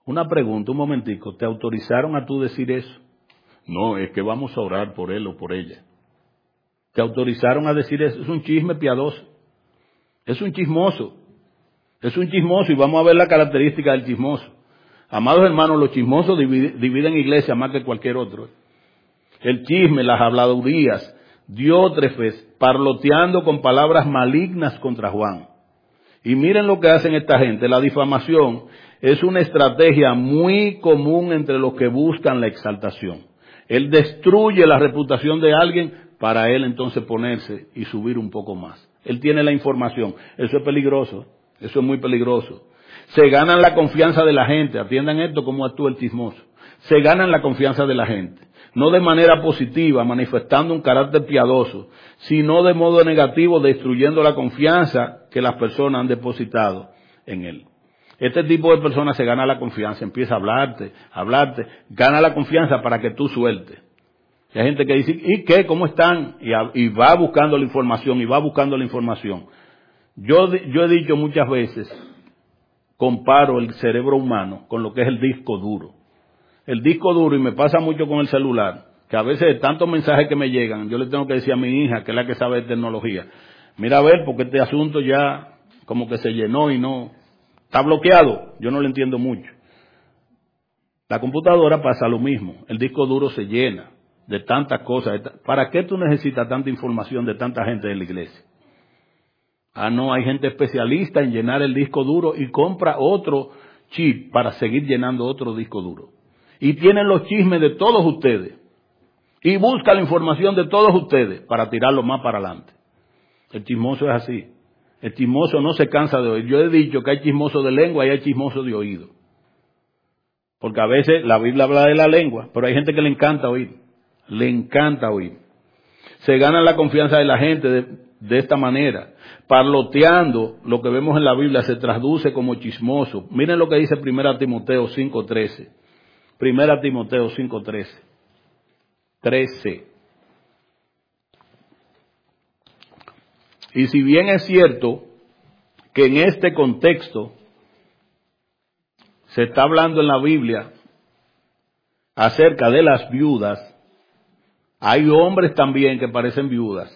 A: Una pregunta, un momentico, ¿te autorizaron a tú decir eso? No, es que vamos a orar por él o por ella. ¿Te autorizaron a decir eso? Es un chisme piadoso. Es un chismoso. Es un chismoso y vamos a ver la característica del chismoso. Amados hermanos, los chismosos dividen, dividen iglesia más que cualquier otro. El chisme, las habladurías, diótrefes, parloteando con palabras malignas contra Juan. Y miren lo que hacen esta gente. La difamación es una estrategia muy común entre los que buscan la exaltación. Él destruye la reputación de alguien para él entonces ponerse y subir un poco más. Él tiene la información. Eso es peligroso. Eso es muy peligroso. Se ganan la confianza de la gente. Atiendan esto como actúa el chismoso. Se ganan la confianza de la gente. No de manera positiva, manifestando un carácter piadoso, sino de modo negativo, destruyendo la confianza que las personas han depositado en él. Este tipo de personas se gana la confianza, empieza a hablarte, a hablarte, gana la confianza para que tú sueltes. Y hay gente que dice, ¿y qué? ¿Cómo están? Y, a, y va buscando la información, y va buscando la información. Yo, yo he dicho muchas veces, comparo el cerebro humano con lo que es el disco duro. El disco duro, y me pasa mucho con el celular, que a veces de tantos mensajes que me llegan, yo le tengo que decir a mi hija, que es la que sabe de tecnología, mira a ver, porque este asunto ya como que se llenó y no, está bloqueado, yo no lo entiendo mucho. La computadora pasa lo mismo, el disco duro se llena de tantas cosas. ¿Para qué tú necesitas tanta información de tanta gente de la iglesia? Ah, no, hay gente especialista en llenar el disco duro y compra otro chip para seguir llenando otro disco duro. Y tienen los chismes de todos ustedes. Y busca la información de todos ustedes para tirarlo más para adelante. El chismoso es así. El chismoso no se cansa de oír. Yo he dicho que hay chismoso de lengua y hay chismoso de oído. Porque a veces la Biblia habla de la lengua, pero hay gente que le encanta oír. Le encanta oír. Se gana la confianza de la gente de, de esta manera. Parloteando, lo que vemos en la Biblia se traduce como chismoso. Miren lo que dice Primera Timoteo cinco trece. Primera Timoteo cinco trece. trece. Y si bien es cierto que en este contexto se está hablando en la Biblia acerca de las viudas, hay hombres también que parecen viudas.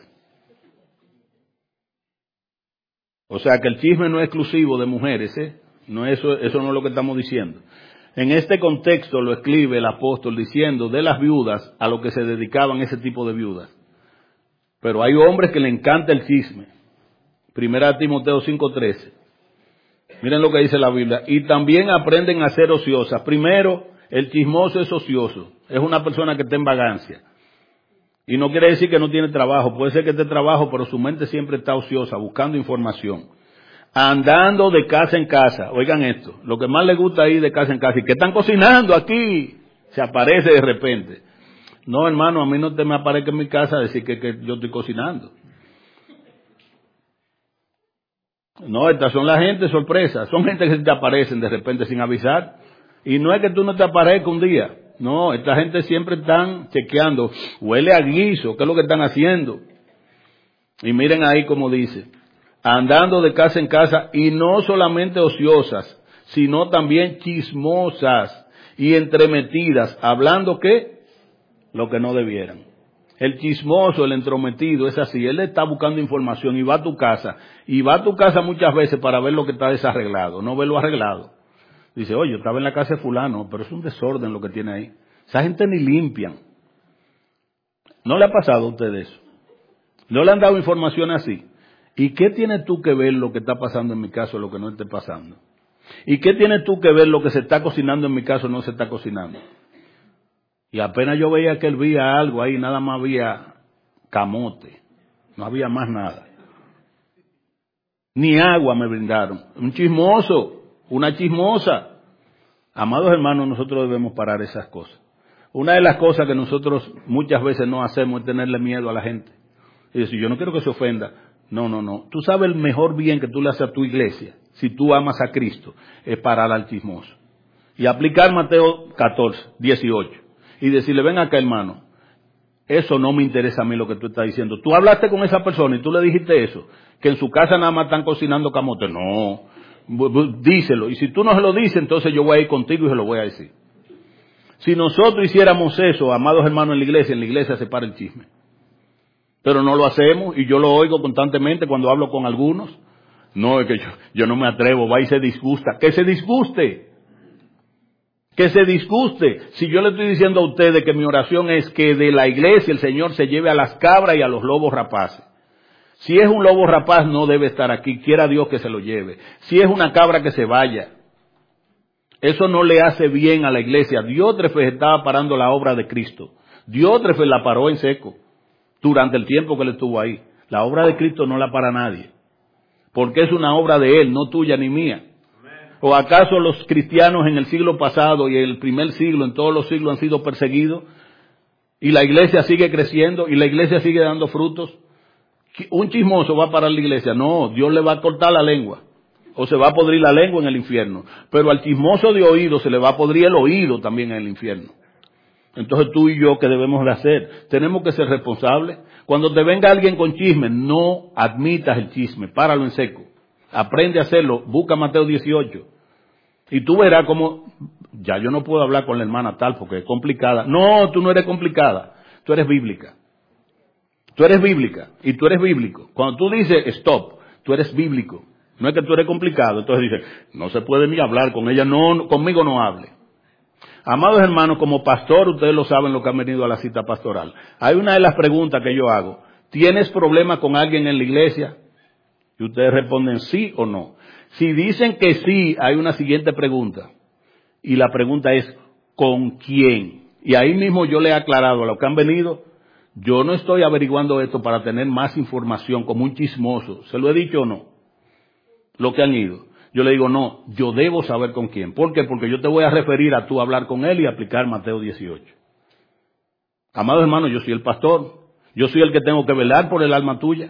A: O sea que el chisme no es exclusivo de mujeres, ¿eh? No, eso, eso no es lo que estamos diciendo. En este contexto lo escribe el apóstol diciendo de las viudas a lo que se dedicaban ese tipo de viudas. Pero hay hombres que le encanta el chisme. Primera Timoteo cinco trece. Miren lo que dice la Biblia. Y también aprenden a ser ociosas. Primero, el chismoso es ocioso. Es una persona que está en vagancia. Y no quiere decir que no tiene trabajo. Puede ser que esté trabajo, pero su mente siempre está ociosa, buscando información. Andando de casa en casa. Oigan esto. Lo que más le gusta ir de casa en casa. ¿Y qué están cocinando aquí? Se aparece de repente. No, hermano, a mí no te me aparezca en mi casa decir que, que yo estoy cocinando. No, estas son la gente sorpresa. Son gente que te aparecen de repente sin avisar. Y no es que tú no te aparezcas un día. No, esta gente siempre están chequeando. Huele a guiso. ¿Qué es lo que están haciendo? Y miren ahí como dice. Andando de casa en casa y no solamente ociosas, sino también chismosas y entremetidas. ¿Hablando qué? Lo que no debieran. El chismoso, el entrometido, es así. Él está buscando información y va a tu casa. Y va a tu casa muchas veces para ver lo que está desarreglado, no verlo arreglado. Dice, oye, yo estaba en la casa de fulano, pero es un desorden lo que tiene ahí. Esa gente ni limpian. ¿No le ha pasado a usted eso? ¿No le han dado información así? ¿Y qué tienes tú que ver lo que está pasando en mi casa o lo que no esté pasando? ¿Y qué tienes tú que ver lo que se está cocinando en mi casa o no se está cocinando? Y apenas yo veía que él veía algo ahí, nada más había camote. No había más nada. Ni agua me brindaron. Un chismoso, una chismosa. Amados hermanos, nosotros debemos parar esas cosas. Una de las cosas que nosotros muchas veces no hacemos es tenerle miedo a la gente. Y decir, yo no quiero que se ofenda. No, no, no. Tú sabes el mejor bien que tú le haces a tu iglesia, si tú amas a Cristo, es parar al chismoso. Y aplicar Mateo catorce, dieciocho. Y decirle, ven acá hermano, eso no me interesa a mí lo que tú estás diciendo. Tú hablaste con esa persona y tú le dijiste eso, que en su casa nada más están cocinando camote. No, díselo. Y si tú no se lo dices, entonces yo voy a ir contigo y se lo voy a decir. Si nosotros hiciéramos eso, amados hermanos en la iglesia, en la iglesia se para el chisme. Pero no lo hacemos, y yo lo oigo constantemente cuando hablo con algunos. No, es que yo, yo no me atrevo, va y se disgusta. Que se disguste. Que se disguste. Si yo le estoy diciendo a ustedes que mi oración es que de la iglesia el Señor se lleve a las cabras y a los lobos rapaces. Si es un lobo rapaz no debe estar aquí, quiera Dios que se lo lleve. Si es una cabra que se vaya. Eso no le hace bien a la iglesia. Diótrefes estaba parando la obra de Cristo. Diótrefes la paró en seco durante el tiempo que él estuvo ahí. La obra de Cristo no la para nadie. Porque es una obra de Él, no tuya ni mía. ¿O acaso los cristianos en el siglo pasado y en el primer siglo, en todos los siglos han sido perseguidos? Y la iglesia sigue creciendo y la iglesia sigue dando frutos. ¿Un chismoso va a parar la iglesia? No, Dios le va a cortar la lengua. O se va a podrir la lengua en el infierno. Pero al chismoso de oído se le va a podrir el oído también en el infierno. Entonces tú y yo, ¿qué debemos de hacer? Tenemos que ser responsables. Cuando te venga alguien con chisme, no admitas el chisme, páralo en seco. Aprende a hacerlo, busca Mateo dieciocho. Y tú verás como, ya yo no puedo hablar con la hermana tal porque es complicada. No, tú no eres complicada, tú eres bíblica. Tú eres bíblica y tú eres bíblico. Cuando tú dices stop, tú eres bíblico. No es que tú eres complicado. Entonces dices, no se puede ni hablar con ella, no, conmigo no hable. Amados hermanos, como pastor, ustedes lo saben lo que han venido a la cita pastoral. Hay una de las preguntas que yo hago. ¿Tienes problemas con alguien en la iglesia? Y ustedes responden sí o no. Si dicen que sí, hay una siguiente pregunta. Y la pregunta es, ¿con quién? Y ahí mismo yo le he aclarado a los que han venido, yo no estoy averiguando esto para tener más información como un chismoso. ¿Se lo he dicho o no? Lo que han ido. Yo le digo, no, yo debo saber con quién. ¿Por qué? Porque yo te voy a referir a tú hablar con él y aplicar Mateo dieciocho. Amados hermanos, yo soy el pastor. Yo soy el que tengo que velar por el alma tuya.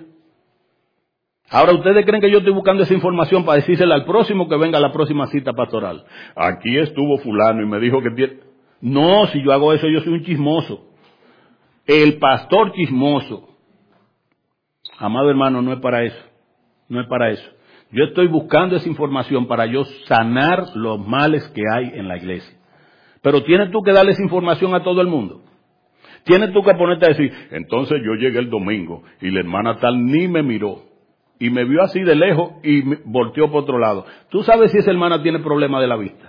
A: Ahora, ¿ustedes creen que yo estoy buscando esa información para decírsela al próximo que venga a la próxima cita pastoral? Aquí estuvo fulano y me dijo que tiene... No, si yo hago eso, yo soy un chismoso. El pastor chismoso. Amado hermano, no es para eso. No es para eso. Yo estoy buscando esa información para yo sanar los males que hay en la iglesia. Pero tienes tú que darle esa información a todo el mundo. Tienes tú que ponerte a decir, entonces yo llegué el domingo y la hermana tal ni me miró. Y me vio así de lejos y me volteó por otro lado. ¿Tú sabes si esa hermana tiene problema de la vista?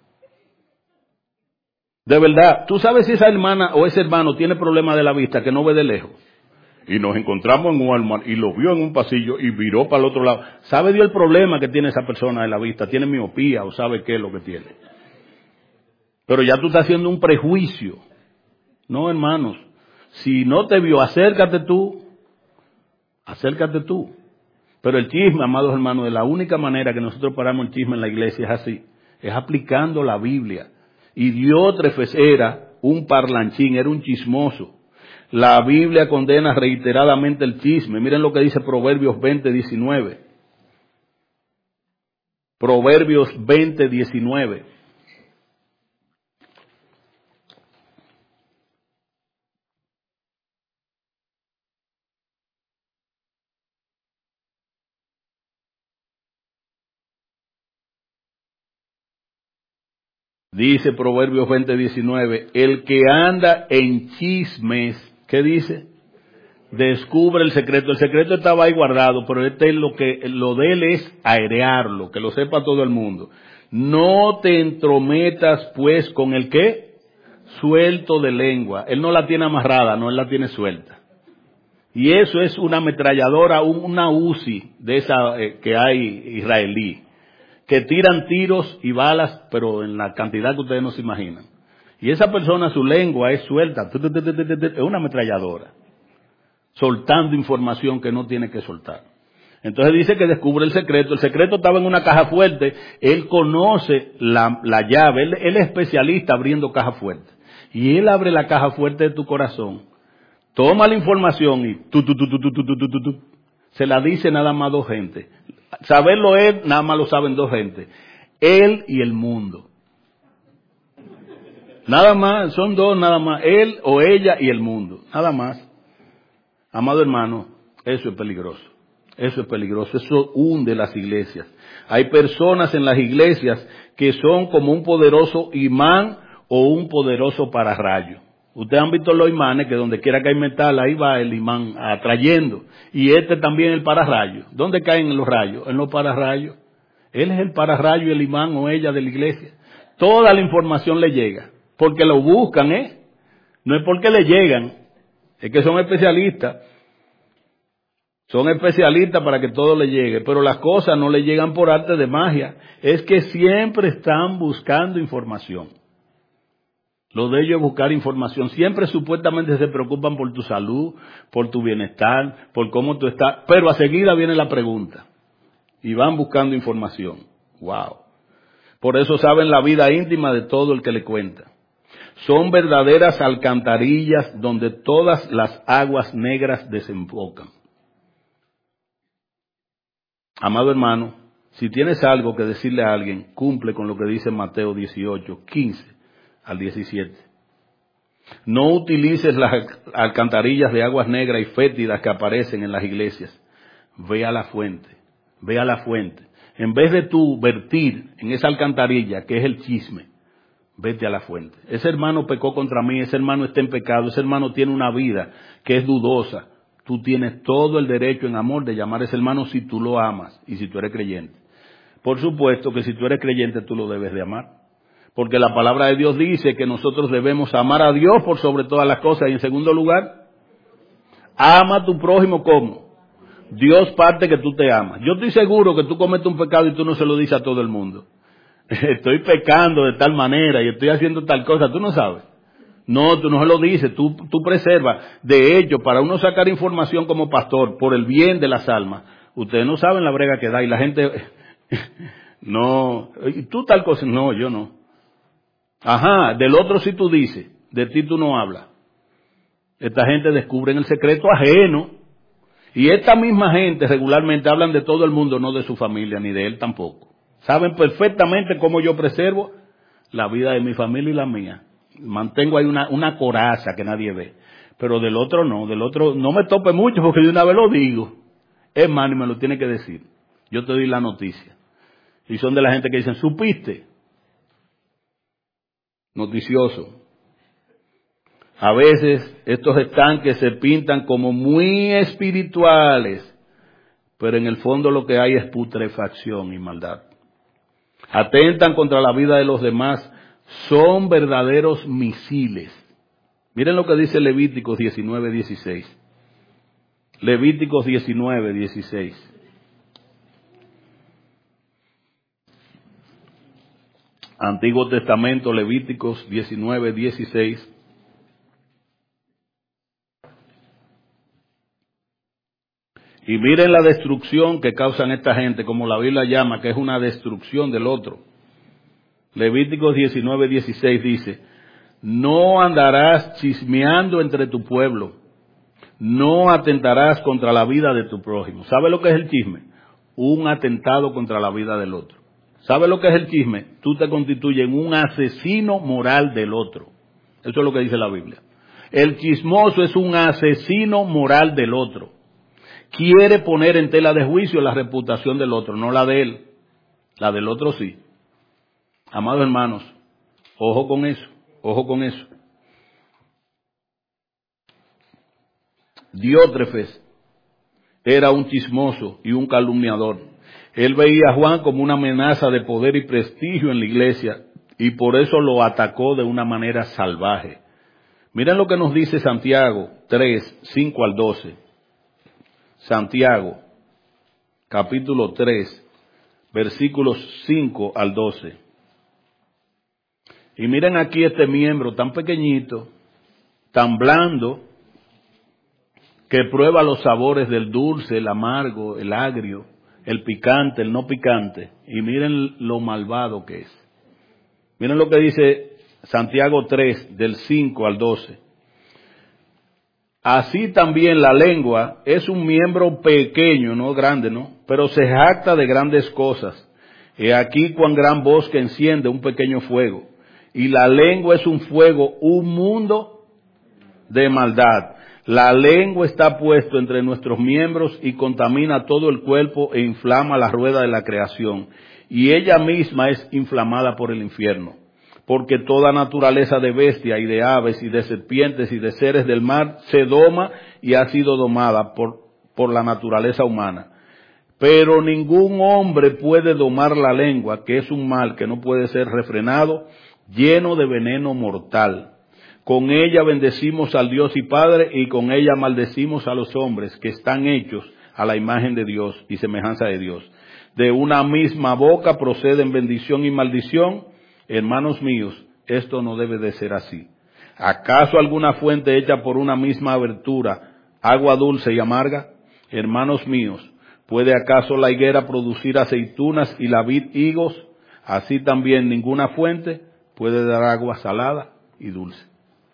A: De verdad, ¿tú sabes si esa hermana o ese hermano tiene problema de la vista que no ve de lejos? Y nos encontramos en Walmart y lo vio en un pasillo y viró para el otro lado. ¿Sabe Dios el problema que tiene esa persona de la vista? ¿Tiene miopía o sabe qué es lo que tiene? Pero ya tú estás haciendo un prejuicio. No, hermanos. Si no te vio, acércate tú. Acércate tú. Pero el chisme, amados hermanos, de la única manera que nosotros paramos el chisme en la iglesia es así. Es aplicando la Biblia. Y Diótrefes era un parlanchín, era un chismoso. La Biblia condena reiteradamente el chisme. Miren lo que dice Proverbios veinte, diecinueve. Proverbios veinte, diecinueve. Dice Proverbios veinte, diecinueve, el que anda en chismes, ¿qué dice? Descubre el secreto. El secreto estaba ahí guardado, pero este es lo que, lo de él es airearlo, que lo sepa todo el mundo. No te entrometas pues con el ¿qué? Suelto de lengua. Él no la tiene amarrada, no, él la tiene suelta. Y eso es una ametralladora, una Uzi de esa eh, que hay israelí, que tiran tiros y balas, pero en la cantidad que ustedes no se imaginan. Y esa persona, su lengua es suelta, es una ametralladora, soltando información que no tiene que soltar. Entonces dice que descubre el secreto. El secreto estaba en una caja fuerte. Él conoce la, la llave, él, él es especialista abriendo cajas fuertes. Y él abre la caja fuerte de tu corazón, toma la información y tu, tu, tu, tu, tu, tu, tu, tu, tu, se la dice nada más dos gente. Saberlo él, nada más lo saben dos gente. Él y el mundo. Nada más, son dos nada más. Él o ella y el mundo. Nada más. Amado hermano, eso es peligroso. Eso es peligroso, eso hunde las iglesias. Hay personas en las iglesias que son como un poderoso imán o un poderoso pararrayo. Ustedes han visto los imanes que donde quiera que hay metal, ahí va el imán atrayendo. Y este también el pararrayo. ¿Dónde caen los rayos? En los pararrayos. Él es el pararrayo, el imán o ella de la iglesia. Toda la información le llega. Porque lo buscan, ¿eh? No es porque le llegan. Es que son especialistas. Son especialistas para que todo le llegue. Pero las cosas no le llegan por arte de magia. Es que siempre están buscando información. Lo de ellos es buscar información. Siempre supuestamente se preocupan por tu salud, por tu bienestar, por cómo tú estás. Pero a seguida viene la pregunta. Y van buscando información. Wow. Por eso saben la vida íntima de todo el que le cuenta. Son verdaderas alcantarillas donde todas las aguas negras desembocan. Amado hermano, si tienes algo que decirle a alguien, cumple con lo que dice Mateo dieciocho, quince al diecisiete. No utilices las alcantarillas de aguas negras y fétidas que aparecen en las iglesias. Ve a la fuente, ve a la fuente. En vez de tú vertir en esa alcantarilla, que es el chisme, vete a la fuente. Ese hermano pecó contra mí, ese hermano está en pecado, ese hermano tiene una vida que es dudosa. Tú tienes todo el derecho en amor de llamar a ese hermano si tú lo amas y si tú eres creyente. Por supuesto que si tú eres creyente tú lo debes de amar. Porque la palabra de Dios dice que nosotros debemos amar a Dios por sobre todas las cosas. Y en segundo lugar, ama a tu prójimo como Dios parte que tú te amas. Yo estoy seguro que tú cometes un pecado y tú no se lo dices a todo el mundo. Estoy pecando de tal manera y estoy haciendo tal cosa, tú no sabes. No, tú no se lo dices, tú, tú preservas. De hecho, para uno sacar información como pastor, por el bien de las almas, ustedes no saben la brega que da y la gente, no, ¿y tú tal cosa? No, yo no. Ajá, del otro sí tú dices, de ti tú no hablas. Esta gente descubre el secreto ajeno. Y esta misma gente regularmente hablan de todo el mundo, no de su familia, ni de él tampoco. Saben perfectamente cómo yo preservo la vida de mi familia y la mía. Mantengo ahí una, una coraza que nadie ve. Pero del otro no, del otro no me tope mucho porque de una vez lo digo. Es más, ni me lo tiene que decir. Yo te doy la noticia. Y son de la gente que dicen, ¿supiste? Noticioso. A veces estos estanques se pintan como muy espirituales, pero en el fondo lo que hay es putrefacción y maldad. Atentan contra la vida de los demás, son verdaderos misiles. Miren lo que dice Levíticos diecinueve dieciséis. Levíticos diecinueve dieciséis. Antiguo Testamento, Levíticos diecinueve dieciséis. Y miren la destrucción que causan esta gente, como la Biblia llama, que es una destrucción del otro. Levíticos diecinueve dieciséis dice, no andarás chismeando entre tu pueblo, no atentarás contra la vida de tu prójimo. ¿Sabe lo que es el chisme? Un atentado contra la vida del otro. ¿Sabe lo que es el chisme? Tú te constituyes en un asesino moral del otro. Eso es lo que dice la Biblia. El chismoso es un asesino moral del otro. Quiere poner en tela de juicio la reputación del otro, no la de él. La del otro sí. Amados hermanos, ojo con eso, ojo con eso. Diótrefes era un chismoso y un calumniador. Él veía a Juan como una amenaza de poder y prestigio en la iglesia y por eso lo atacó de una manera salvaje. Miren lo que nos dice Santiago tres, cinco al doce. Santiago, capítulo tres, versículos cinco al doce. Y miren aquí este miembro tan pequeñito, tan blando, que prueba los sabores del dulce, el amargo, el agrio, el picante, el no picante. Y miren lo malvado que es. Miren lo que dice Santiago tres, del cinco al doce. Así también la lengua es un miembro pequeño, no grande, ¿no? Pero se jacta de grandes cosas. He aquí cuán gran bosque enciende un pequeño fuego. Y la lengua es un fuego, un mundo de maldad. La lengua está puesta entre nuestros miembros y contamina todo el cuerpo e inflama la rueda de la creación. Y ella misma es inflamada por el infierno. Porque toda naturaleza de bestia y de aves y de serpientes y de seres del mar se doma y ha sido domada por, por la naturaleza humana. Pero ningún hombre puede domar la lengua, que es un mal que no puede ser refrenado, lleno de veneno mortal. Con ella bendecimos al Dios y Padre, y con ella maldecimos a los hombres que están hechos a la imagen de Dios y semejanza de Dios. De una misma boca proceden bendición y maldición. Hermanos míos, esto no debe de ser así. ¿Acaso alguna fuente hecha por una misma abertura, agua dulce y amarga? Hermanos míos, ¿puede acaso la higuera producir aceitunas y la vid higos? Así también ninguna fuente puede dar agua salada y dulce.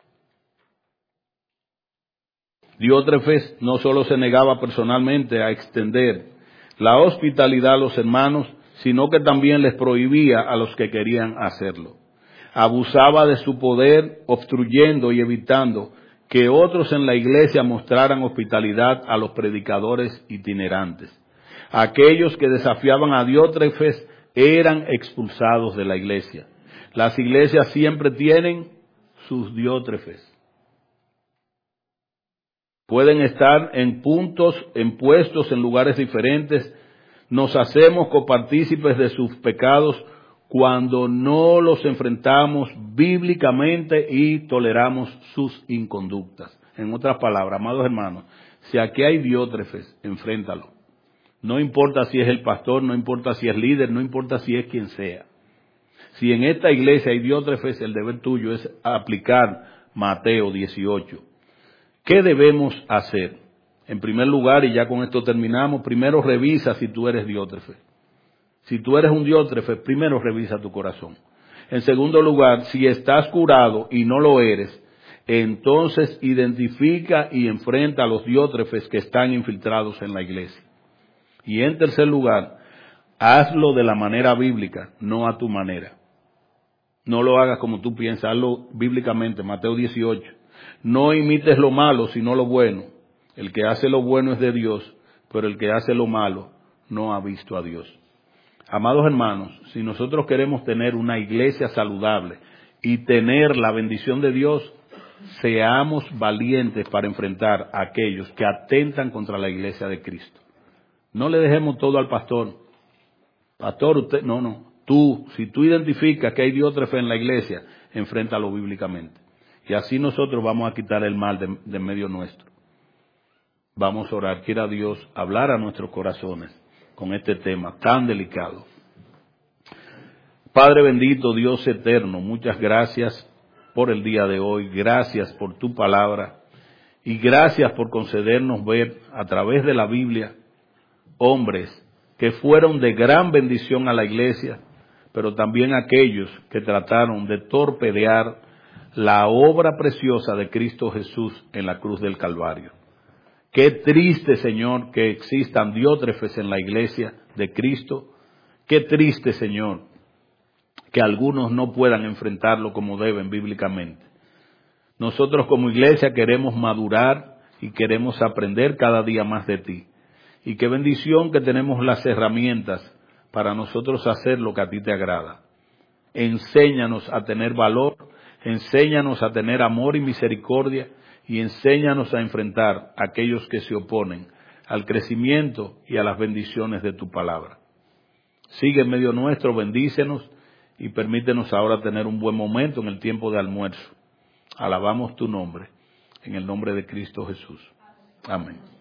A: Diótrefes no solo se negaba personalmente a extender la hospitalidad a los hermanos, sino que también les prohibía a los que querían hacerlo. Abusaba de su poder, obstruyendo y evitando que otros en la iglesia mostraran hospitalidad a los predicadores itinerantes. Aquellos que desafiaban a Diótrefes eran expulsados de la iglesia. Las iglesias siempre tienen sus Diótrefes. Pueden estar en puntos, en puestos, en lugares diferentes. Nos hacemos copartícipes de sus pecados cuando no los enfrentamos bíblicamente y toleramos sus inconductas. En otras palabras, amados hermanos, si aquí hay Diótrefes, enfréntalo. No importa si es el pastor, no importa si es líder, no importa si es quien sea. Si en esta iglesia hay Diótrefes, el deber tuyo es aplicar Mateo dieciocho. ¿Qué debemos hacer? En primer lugar, y ya con esto terminamos, primero revisa si tú eres Diótrefe. Si tú eres un Diótrefe, primero revisa tu corazón. En segundo lugar, si estás curado y no lo eres, entonces identifica y enfrenta a los Diótrefes que están infiltrados en la iglesia. Y en tercer lugar, hazlo de la manera bíblica, no a tu manera. No lo hagas como tú piensas, hazlo bíblicamente, Mateo dieciocho. No imites lo malo, sino lo bueno. El que hace lo bueno es de Dios, pero el que hace lo malo no ha visto a Dios. Amados hermanos, si nosotros queremos tener una iglesia saludable y tener la bendición de Dios, seamos valientes para enfrentar a aquellos que atentan contra la iglesia de Cristo. No le dejemos todo al pastor. Pastor, usted, no, no. Tú, si tú identificas que hay Diótrefe en la iglesia, enfréntalo bíblicamente. Y así nosotros vamos a quitar el mal de, de medio nuestro. Vamos a orar, quiera Dios hablar a nuestros corazones con este tema tan delicado. Padre bendito, Dios eterno, muchas gracias por el día de hoy, gracias por tu palabra y gracias por concedernos ver a través de la Biblia hombres que fueron de gran bendición a la iglesia, pero también aquellos que trataron de torpedear la obra preciosa de Cristo Jesús en la cruz del Calvario. Qué triste, Señor, que existan Diótrefes en la iglesia de Cristo. Qué triste, Señor, que algunos no puedan enfrentarlo como deben bíblicamente. Nosotros como iglesia queremos madurar y queremos aprender cada día más de ti. Y qué bendición que tenemos las herramientas para nosotros hacer lo que a ti te agrada. Enséñanos a tener valor, enséñanos a tener amor y misericordia y enséñanos a enfrentar a aquellos que se oponen al crecimiento y a las bendiciones de tu palabra. Sigue en medio nuestro, bendícenos y permítenos ahora tener un buen momento en el tiempo de almuerzo. Alabamos tu nombre, en el nombre de Cristo Jesús. Amén.